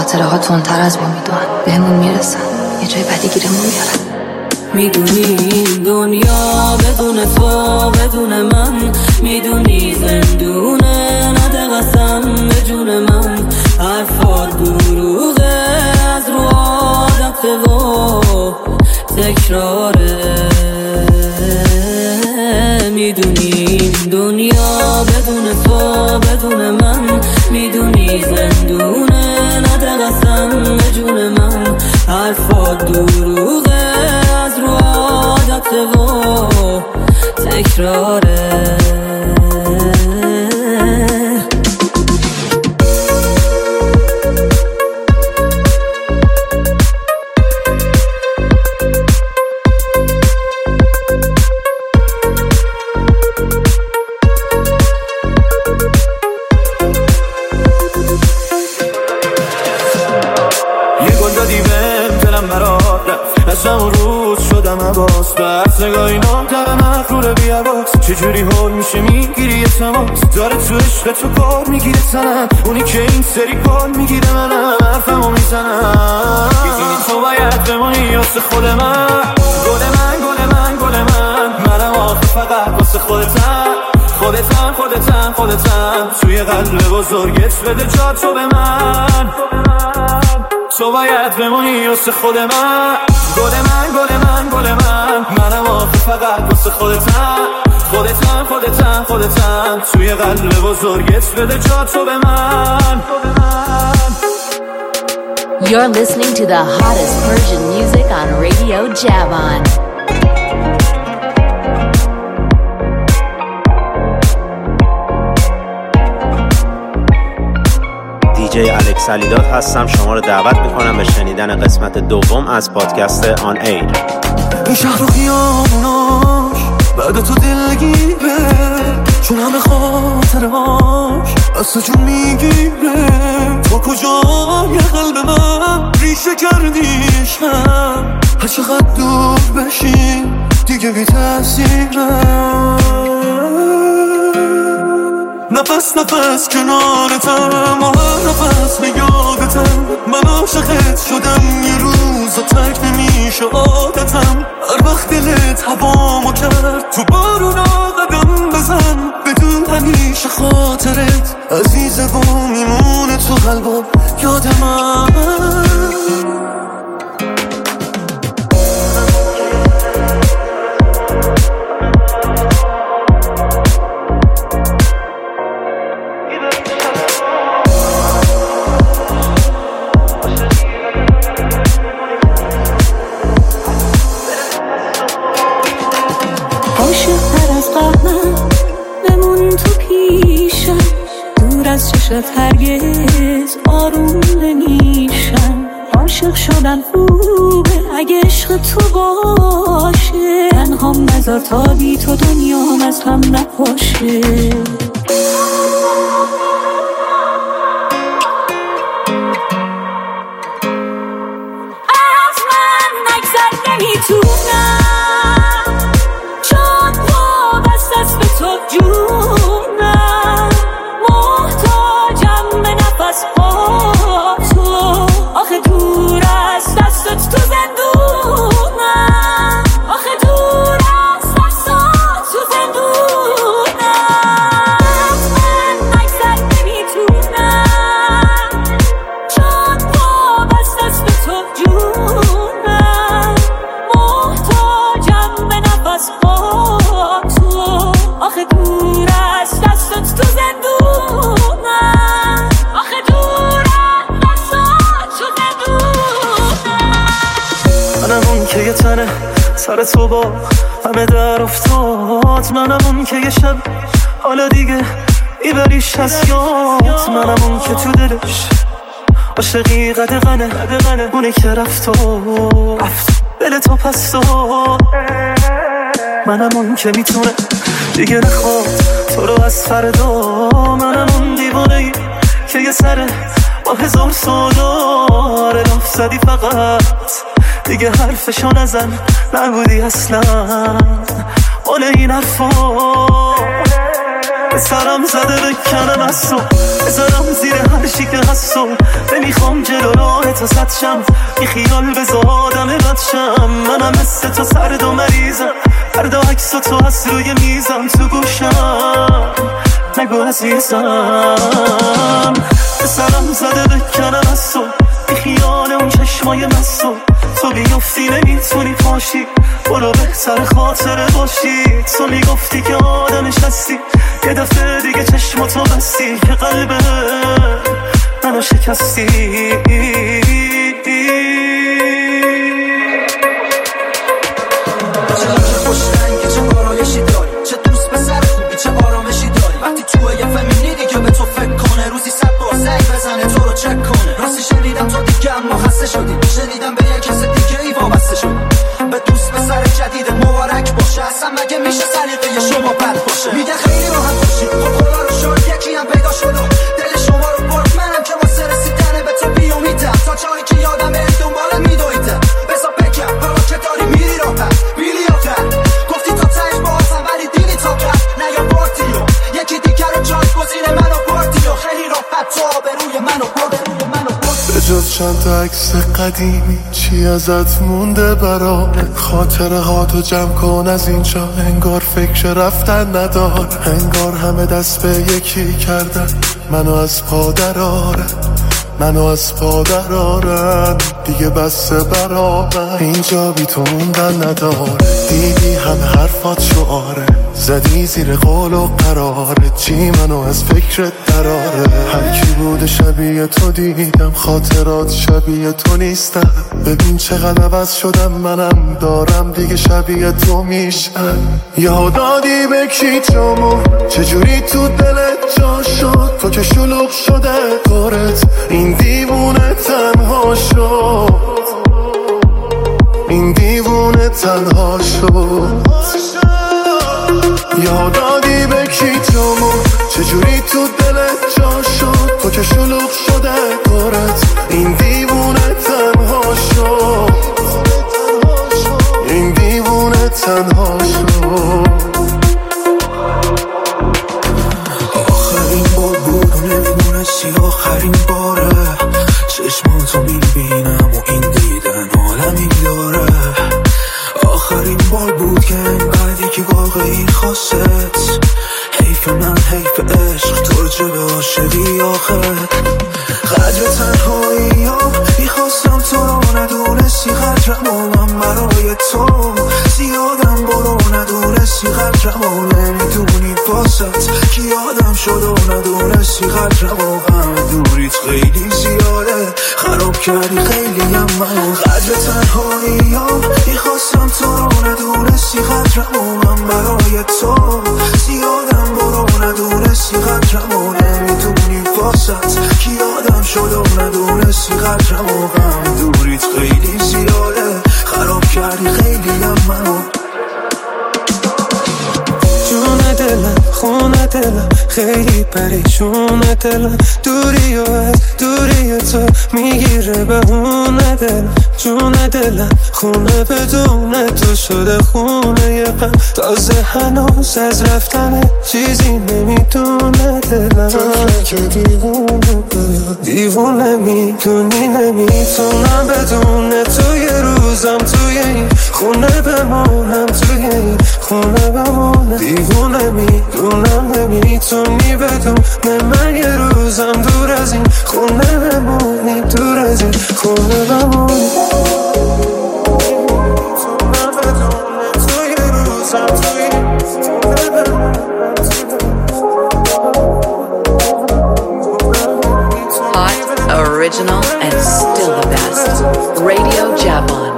خاطره ها تندتر از ما میدونن، بهمون میرسن، یه جای بدی گیرمون میارن. میدونی این دنیا بدون تو بدون من، میدونی زندونه نده قسم به جون من، حرفات دروغه از رو عادت و تکراره. میدونی این دنیا بدون تو بدون من، میدونی زندونه نده قسم به جون من، حرفات دروغه از رو عادت و تکراره. از همون روز شدم عباس، بس نگاهی نام در مخلور بیعباس، چجوری حال میشه میگیری یه تماس، داره تو عشق تو کار میگیره تنم، اونی که این سری کار میگیره منم، حرفمو میزنم. میدونی تو باید بمونی واسه خود من، گل من گل من گل من، منم آخه فقط واسه خودتم، خودتم خودتم خودتم، توی قلب بزرگت بده جا تو به من. تو باید بمونی واسه خود من، گل من گل من گل من، منم آخه فقط واسه خودتم، خودتم خودتم خودتم، توی قلب بزرگت بده جا تو به من. You're listening to the hottest Persian music on Radio Javan. دیجی الکس علیداد هستم، شما رو دعوت میکنم به شنیدن قسمت دوم از پادکست آن ایر. این شهر و خیاموناش بعد تو دلگیره، چون همه خاطرهاش از تو جون میگیره. تو کجا یه قلب من ریشه کردی عشقم، هر چقدر دور بشی دیگه بی تأثیرم. نفس نفس کنارتم و هر نفس به یادتم، من عاشقت شدم یه روز و ترک نمیشه عادتم. هر وقت دلت هوامو کرد تو بارونا قدم بزن، بدون همیشه خاطرت عزیزه و میمونه تو قلبم یاد من. هرگز آروم نمیشم، عاشق شدن خوبه اگه عشق تو باشه، تنهام نذار تا بی تو دنیام از هم نپاشه. از من نگذر نمیتونم، چون وابسته است به تو جونم، آخه دور از دستت تو زندونم، آخه دور از دستت تو زندونم. من نگذر نمیتونم، چون وابسته است به تو جونم، محتاجم به نفس با تو، آخه دور از دستت تو زندونم، آخه دور منم اون که یه تنه سر تو با همه در افتاد، منم اون که یه شب حالا دیگه ایبریش هست یاد، منم اون که تو دلش عاشقی قدغنه، اونه که رفت دل تو پس تو، منم اون که میتونه دیگه نخواد تو رو از فردا، منم اون دیوانه‌ای که یه سره با هزار سودا رفت زدی فقط دیگه حرفشو نزن، نبودی اصلا قول این حرفا. سرم زده بکنم از تو، بزنم زیر هر چی که هست تو. نمیخوام جلو راه تو سد شم، بی خیال بذار آدم بد شم. منم مثل تو سرد و مریضم، فردا عکس تو هست روی میزم تو گوشم. نگو عزیزم سرم زده بکنم از تو، بی خیال اون چشمای مستو. تو بیفتی نمیتونی پاشی، برو بهتر خاطره باشی. تو میگفتی که آدمش هستی، یه دفعه دیگه چشماتو بستی که قلب منو شکستی. چه خوش رنگی، چه آرایشی داری، چه دوست پسر خوبی، چه آرامشی داری. وقتی تو یه فهمیدی که به تو فکر کنه، روزی 100 بار زنگ بزنه تو رو چک کنه. راستی شنیدم تو دیگه اما خسته شدی، شنیدم به یک کس دیگه ای وابسته شدی. به دوست پسر جدید مبارک باشه، اصلا مگه میشه سلیقه شما بد باشه؟ میگه خیلی راحت باشی، خب خدا رو شد یکی هم پیدا شد و دل شما رو برد. منم که واسه رسیدن به تو بیامیدم، تا جایی که یادم دنبالت میدویدم. بذار بگم حالا که داری میری راحت بیلیاتر، گفتی تا تهش باهاتم ولی دیدی تا کرد نیاوردی و یکی دیگر رو جایگزین منو بردی و خیلی راحت تو آبروی منو بردی. به جز چند تا عکس قدیمی چی ازت مونده برام؟ خاطره ها تو جمع کن از اینجا، انگار فکر رفتن ندار. انگار همه دست به یکی کردن منو از پا درارن، منو از پا درارن. دیگه بسه برا من اینجا بی تو موندن نداره. دیدی همه حرفات شعاره، زدی زیر قول و قراره. چی منو از فکرت دراره؟ هر کی بوده شبیه تو دیدم، خاطرات شبیه تو نیستم. ببین چقدر عوض شدم، منم دارم دیگه شبیه تو میشم. یادادی به کی جامو، چجوری تو دلت جا شد؟ تو که شلوغ شده کارت، این دیوونه تنها شد، این دیوونه تنها شد. یادادی به کی جامو، چجوری تو دلت جا شد؟ تو که شلوغ شده کارت، این دیوونه تنها شد، این دیوونه تنها شد. آخرین بار بود و نمیدونستی آخرین باره، چشماتو میبینم و این دیدن عالمی داره. آخرین بار بود که انقدر که واقعی خواست، حیف من حیف عشق تو رو جلو عاشقی آخه. قدر تنهایی ها میخواستم تو رو ندونستی، قدرم و من برای تو زیادم برو ندونستی، قدرم و نمیدونی واسط کی آدم شد و ندونستی، قدرم و غم دوریت خیلی زیاده، خراب کردی خیلی هم من. قدر تنهایی ها میخواستم تو رو ندونستی، قدرم و من برای تو زیادم برو ندونستی، قدرم و نمیدونی واسط کی آدم شد و ندونستی، قدرم و غم دوریت خیلی زیاده، خراب کردی خیلی هم منو. جون دلم خونه دلم خیلی پریشون دلم، دوری و از دوری تو میگیره به اون دلم. جون دلم خونه بدون تو شده خونه یه غم، تازه هنوز از رفتن چیزی نمیدونه دلم. تو که دیوونه دیوونه میدونی، نمیتونم بدون تو یه روزم توی این خونه بمونم، توی این خونه بمونم. دیوونه میدونم نمیتونی بدون من یه روزم دور از این خونه بمونی، دور از این خونه بمونی. میتونم بدون تو یه روزم توی این خونه بمونم. Hot, original, and still the best. Radio Japan.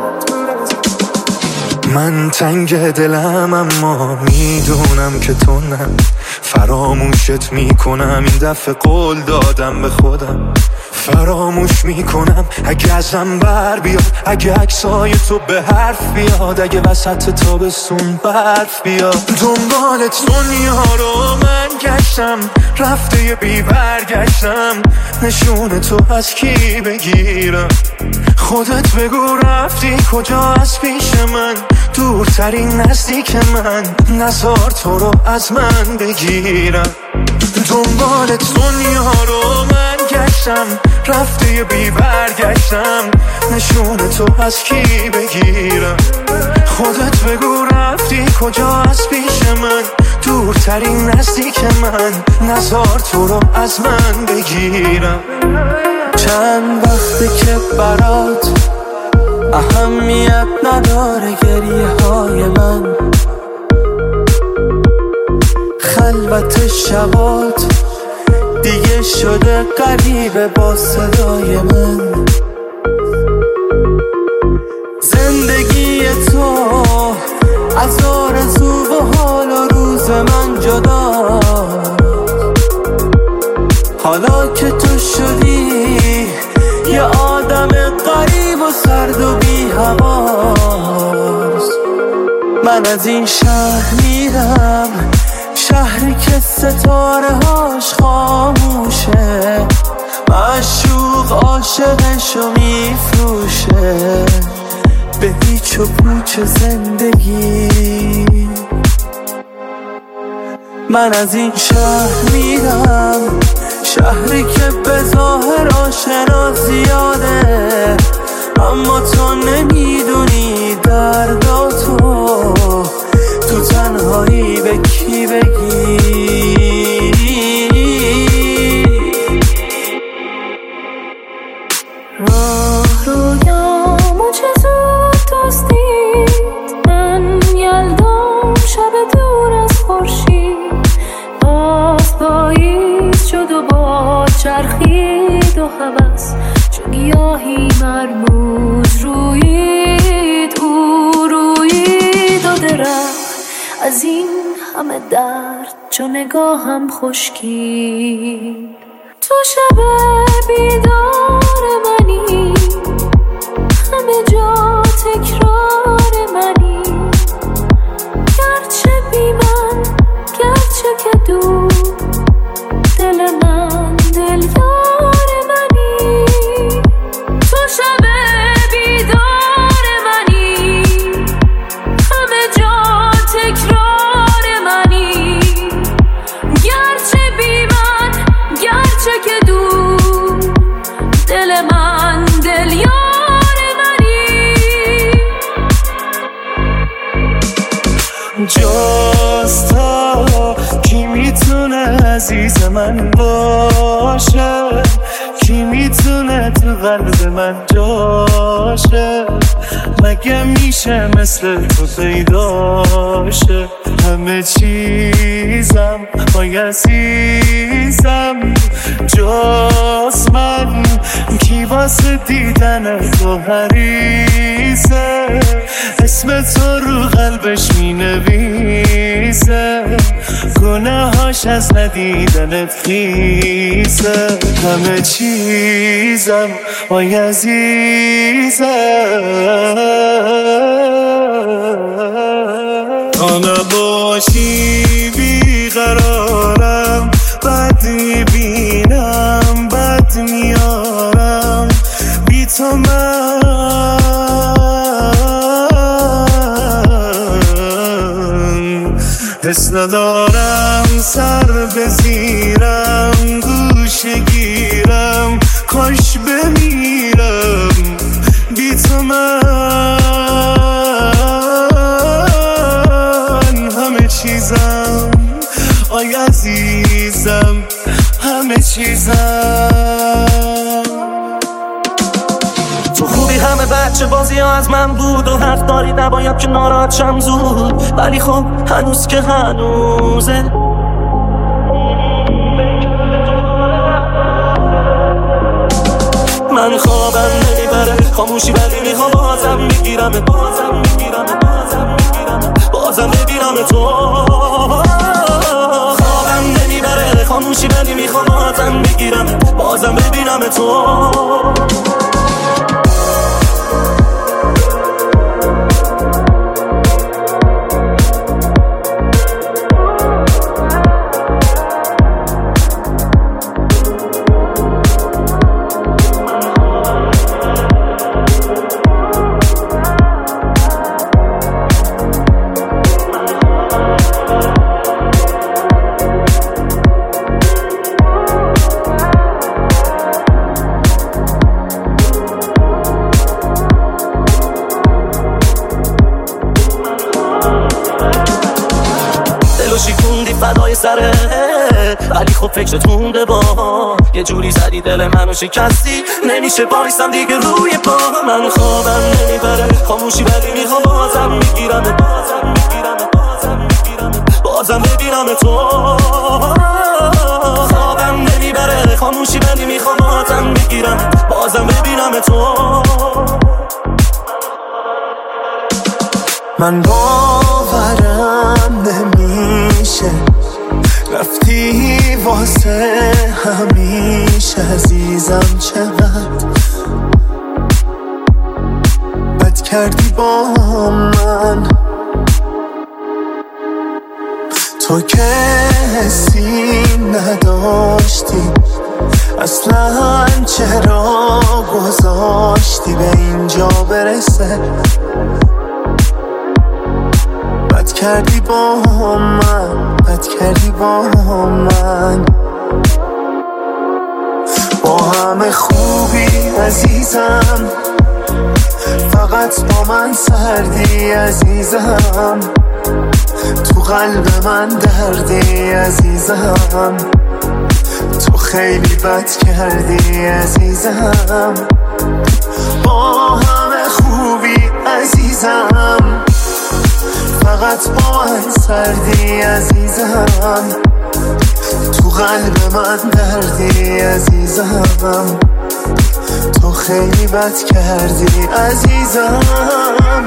من تنگ دلم اما میدونم که تو نه، فراموشت میکنم این دفعه قول دادم به خودم. فراموش میکنم اگه ازم بر بیاد، اگه عکسای تو به حرف بیاد، اگه وسط تابستون برف بیاد. دنبالت دنیا رو من گشتم، رفته یه بی برگشتم، نشون تو از کی بگیرم؟ خودت بگو رفتی کجا از پیش من، دورترین نزدیک من، نزار تو رو از من بگیرم. دنبال دنیا رو من گشتم، رفته یه بی برگشتم، نشون تو از کی بگیرم؟ خودت بگو رفتی کجا از پیش من، دورترین نزدیک من، نزار تو رو از من بگیرم. چند وقته که برات اهمیت نداره گریه های من، خلوت شبات دیگه شده غریبه با صدای من. زندگی تو از آرزو و حال و روز من جدا، حالا که تو شدی یه آدم غریب و سرد و بی حواس. من از این شهر میرم، شهری که ستاره هاش خاموشه، معشوق عاشقشو میفروشه به هیچ و پوچ زندگی. من از این شهر میرم، شهری که به ظاهر آشنا زیاده، اما تو نمیدونی درداتو تو تنهایی به کی بگی. راه رویامو چه زود دستید، من یلدام شب دور از خورشید، باز پاییز شد و باد چرخید و هوس چو گیاهی مرموز رویید، او رویید و درخت از این همه درد چو نگاهم خشکید. تو شب بیدار منی، همه جا تکرار منی، گرچه بی من گرچه که دور، دل من دل یار منی. تو شب بیدار منی، همه جا تکرار منی، گرچه بی من گرچه که دور، دل من دل یار منی. جاست تا کی میتونه عزیز من باشه، کی میتونه تو قلب من جاشه، مگه میشه مثل تو پیداشه؟ همه چیزم آی عزیزم جاست من، کی واسه دیدن تو حریصه، اسم تو رو قلبش می نویسه، گناهاش از ندیدنت خیسه. همه چیزم آی عزیزم تا نباشی بیقرارم، بد میبینم بد میارم، بی تو من حس ندارم سر بزیرم، گوشه گیرم کاش بمیرم، بی تو من همه چیزم آی عزیزم، همه چیزم. تو خوبی همه بچه بازی ها از من بود و حق داری نباید که ناراحت شم زود، ولی خب هنوز که هنوزه من خوابم نمیبره، خاموشی ولی میخوام بازم میگیرم، بازم ببینم تو. خوابم نمیبره، خاموشی ولی میخوام بازم میگیرم، بازم ببینم تو. پای سره، ولی خب فکرت مونده با یه جوری زدی دل منو شکستی، نمیشه بایستم دیگه روی پا. من خوابم نمیبره خاموشی ولی میخوام بازم میگیرم، بازم ببینم تو. خوابم نمیبره خاموشی ولی میخوام بازم میگیرم، بازم ببینم تو. من باورم نمیشه رفتی واسه همیشه عزیزم، چقدر بد کردی با من. تو که حسی نداشتی اصلا، چرا گذاشتی به اینجا برسه؟ بد کردی با من، بد کردی با من. با همه خوبی عزیزم، فقط با من سردی عزیزم. تو قلب من دردی عزیزم، تو خیلی بد کردی عزیزم. با همه خوبی عزیزم، فقط با من سردی عزیزم. تو قلب من دردی عزیزم، تو خیلی بد کردی عزیزم.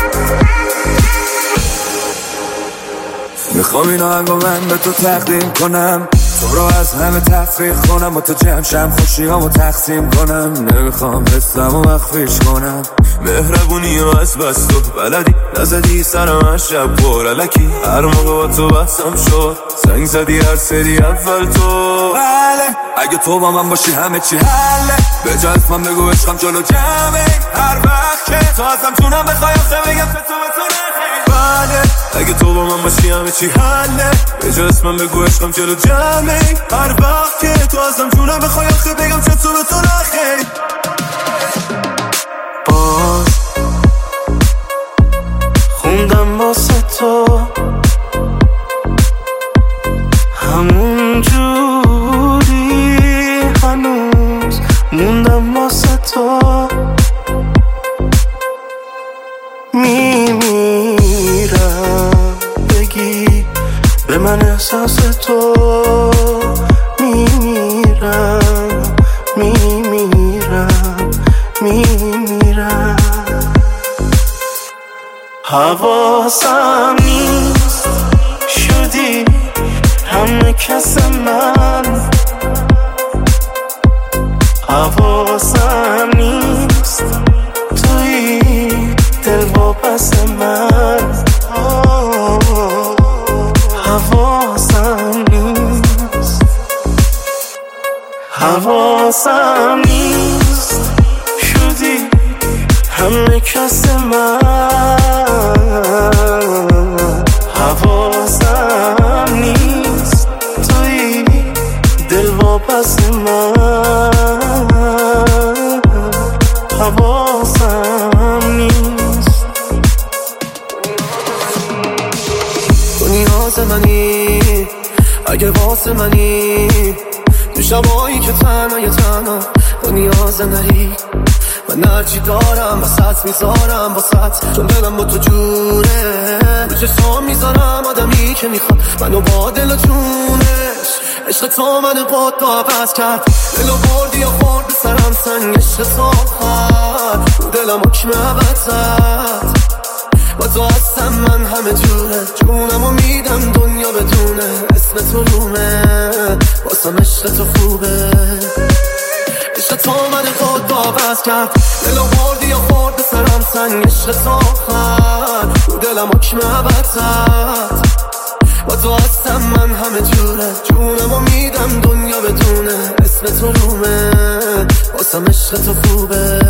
میخوام این آهنگو من به تو تقدیم کنم، تو رو از همه تفریح کنم و تو جمشم خوشیامو تقسیم کنم. نمیخوام حسمو مخفیش کنم، مهربونی و از بس تو بلدی، نزدی سر من شب پر علکی. هر موقع با تو بحثم شد زنگ زدی هر سری اول تو. بله اگه تو با من باشی همه چی حله، به جا اسمم بگو عشقم جلو جمعه. هر وقت که تو ازم جونم بخوای آخه بگم که تو به تو نخیر. بله اگه تو با من باشی همه چی حله، به جا اسمم بگو عشقم جلو جمعه. هر وقت که تو ازم جونم بخوای آخه بگم که تو به تو نخیر. باز خوندم واسه تو همون جوری، هنوز موندم واسه تو. میمیرم بگی به من احساس تو. میمیرم میمیرم میمیرم. حواسم نیست شدی همه کس من، حواسم نیست توی دل واپس من. حواسم نیست، حواسم نیست شدی همه کس من. حواسم نیست توی دل واپس من. حواسم نیست. تو نیاز منی اگه واسه منی، تو شبایی که تنها تو نیاز نری. من هرچی دارم وسط میذارم واسط، چون دلم با تو جوره. رو چشم میذارم آدمی که میخواد منو با دل و جونش. عشق تو منو با تو عوض کرد، دلو بردی یا خورد به سرم سنگ عشق تو خرد. رو دلم حکم عوض زد، با تو هستم من همه جوره. جونمو میدم دنیا بدونه، اسم تو رومه واسم عشق تو خوبه. عشق تو منو با تو عوض کرد، دلو بردی یا خورد به سرم سنگ عشق تو خرد. رو دلم حکم عوض زد، با تو هستم من همه جوره. جونمو میدم دنیا بدونه، اسم تو رومه واسم عشق تو خوبه.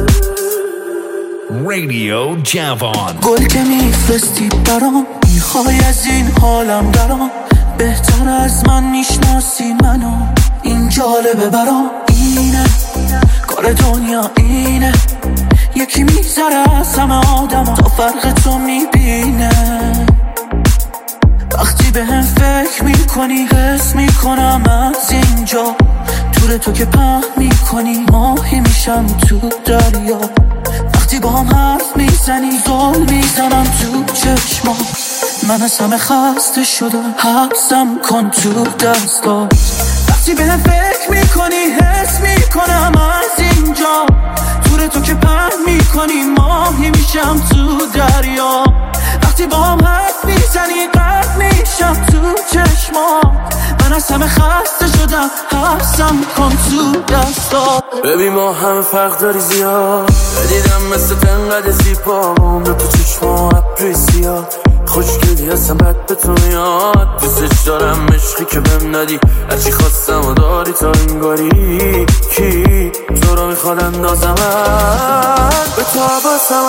رادیو جوان. گل که میفرستی برام، میخوای از این حالم درام. بهتر از من میشناسی منو، این جالبه برام. اینه کار دنیا اینه، یکی میذاره از همه آدم ها تا فرق تو میبینه. وقتی به هم فکر میکنم میکنی حس میکنم از اینجا دور تو که پهن میکنی ماهی میشم تو دریا وقتی با هم حرف میزنی زل میزنم تو چشما من از همه خسته شدم حبسم کن تو دستات وقتی به هم فکر میکنی حس میکنم از اینجا دور تو که پهن میکنی ماهی میشم تو دریا وقتی با هم حرف میزنی غرق میشم تو چشما من از همه خسته شدم حبسم کن تو دستات ببین ما هم فرق داری زیاد دیدم مثل تنقد زیبام به تو چشما ابری زیاد خوشگلی هستم بد به تو میاد دوستش دارم عشقی که بهم ندی هرچی خواستم و داری تا انگاری کی تو رو میخواد اندازم به تو عباسم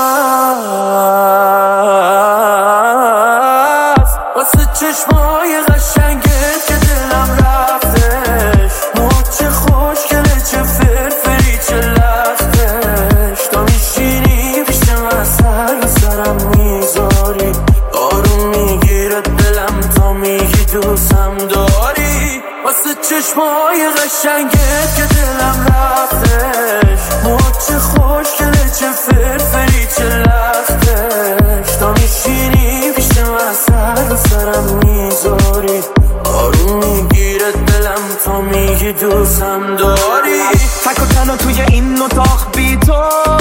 واسه چشمای قشنگت که دلم رفتش چه خوشگله چه فرفری چه لختش تا میشینی پیش من سر سرم میذاری آروم میگیره دلم تا میگی دوستم داری واسه چشمای قشنگت که دلم رفتش چه خوشگله چه فرفری چه لختش تا میشینی پیش من سر سرم میذاری آروم میگیره دلم تا میگی دوستم داری تک و تنها توی این اتاق بی تو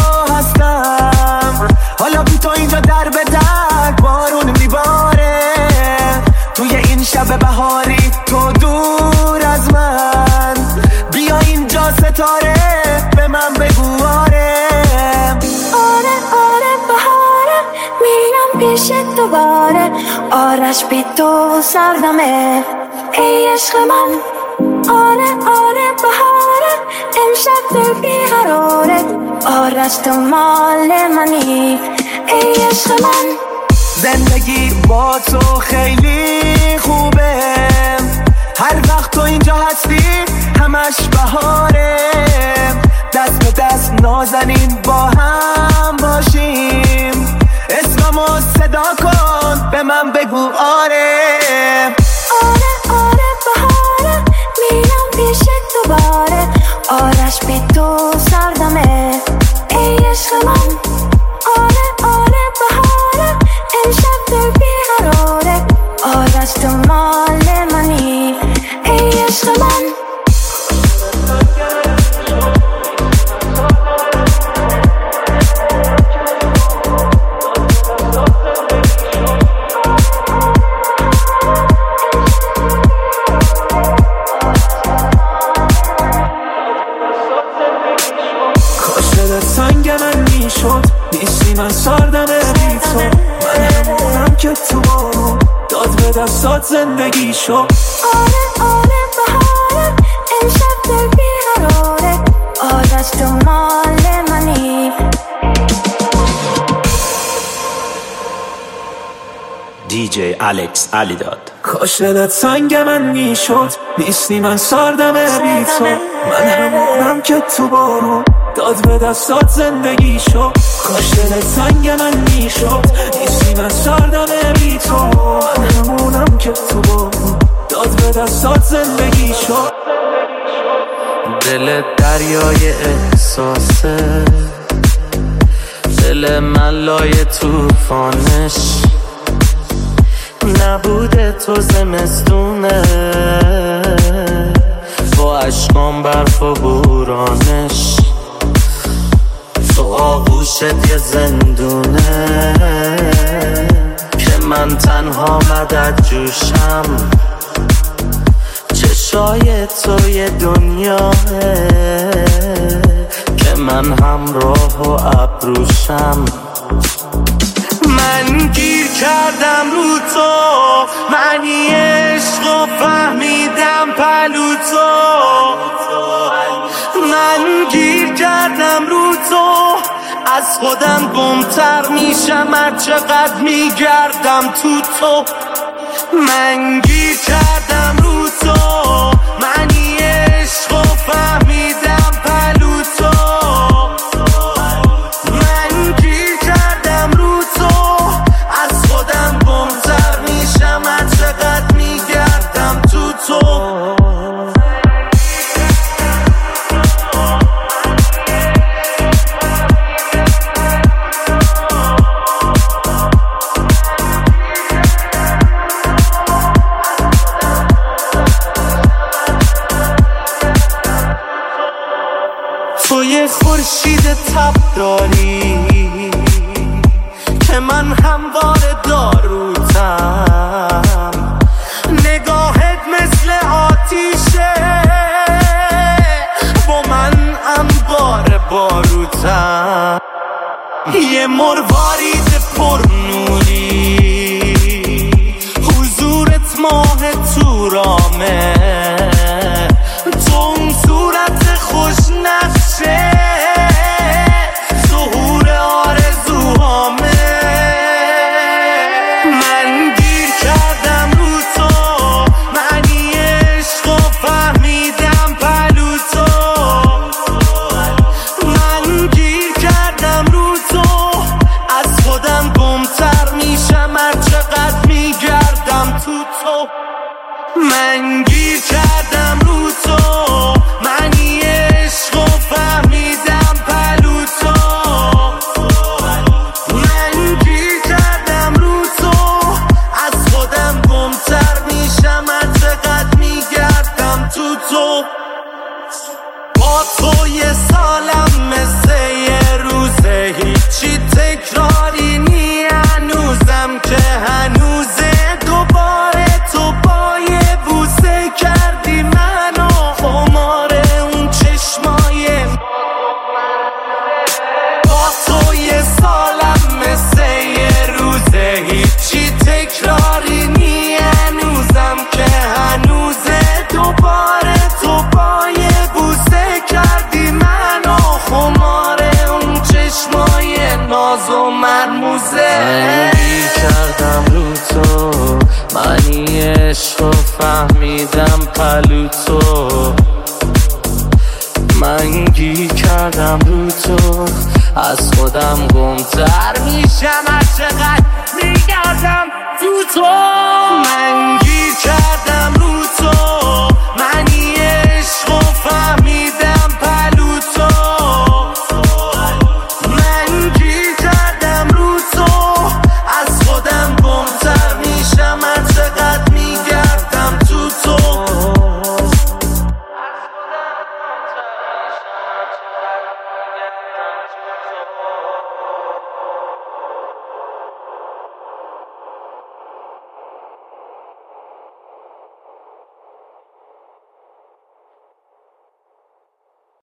هستم حالا بی تو اینجا در به در بارون میباره توی این شب بهاری تو دور از من بیا اینجا ستاره به من بگو آره آره بهاره میرم پیشت دوباره آرش بی تو سردمه ای عشق من آره بهاره امشب دل بیقراره آرش تو مال منی ای عشق من زندگی با تو خیلی خوبه هر وقت تو اینجا هستی همش بهاره دست به دست نازنین با هم باشیم اسممو صدا کن به من بگو آره بهاره میرم پیشت دوباره آرش بی تو سردمه ای عشق من آره بهاره امشب دل بیقراره آرش تو مال منی ای عشق من نیستی من سردم بی تو من همونم که تو بارون داد به دستات زندگی شو آره بهاره امشب دل بیقراره آرش تو مال منی دیجی الکس علیداد کاش دلت سنگ من میشد نیستی من سردم بی تو من همونم که تو بارون داد به دستات زندگی شو کاش دلت سنگ من میشد نیستی من سردم بی تو من همونم که تو بارون داد به دستات زندگی شو دل دریای احساسه دل من لای توفانش نبوده تو زمستونه با عشقام برف و بورانش تو آغوشت یه زندونه که من تنها مدد جوشم چشای تو یه دنیاه که من همراه و ابروشم من گیر کردم رو تو معنی عشق و فهمیدم پلو تو من گیر کردم رو تو از خودم گمتر میشم هر چقدر میگردم تو من گیر کردم رو تو معنی عشق و فهمیدم پلو تو من گیر کردم رو تو از خودم گمتر میشم هر چقدر میگردم تو تب داری که من همواره داروتم، نگاهت مثل آتیشه با من انبار باروتم، یه مروارید پر نوری حضورت ماه تو رامه، تو اون صورت خوش نقشه ظهور آرزوهامه، من گیر کردم رو تو معنی عشق و فهمیدم پلو تو، من گیر کردم رو تو از خودم گمتر میشم هر چقدر میگردم تو تو، من گیر کردم رو تو معنی عشق و فهمیدم پلو تو، من گیر کردم رو تو از خودم گمتر میشم هر چقدر میگردم تو تو، با تو یه سالم مثل یه روزه هیچی تکراری نی، هنوزم که هنوزه دوباره تو با یه بوسه کردی منو خمار اون چشمای، با تو یه سالم مثل یه روزه هیچی تکراری نی، هنوزم که هنوزه دوباره تو با یه بوسه کردی منو خمار اون چشمای ناز و مرموزه، من گیر کردم رو تو معنی عشق و فهمیدم پلو تو، من گیر کردم رو تو از خودم گمتر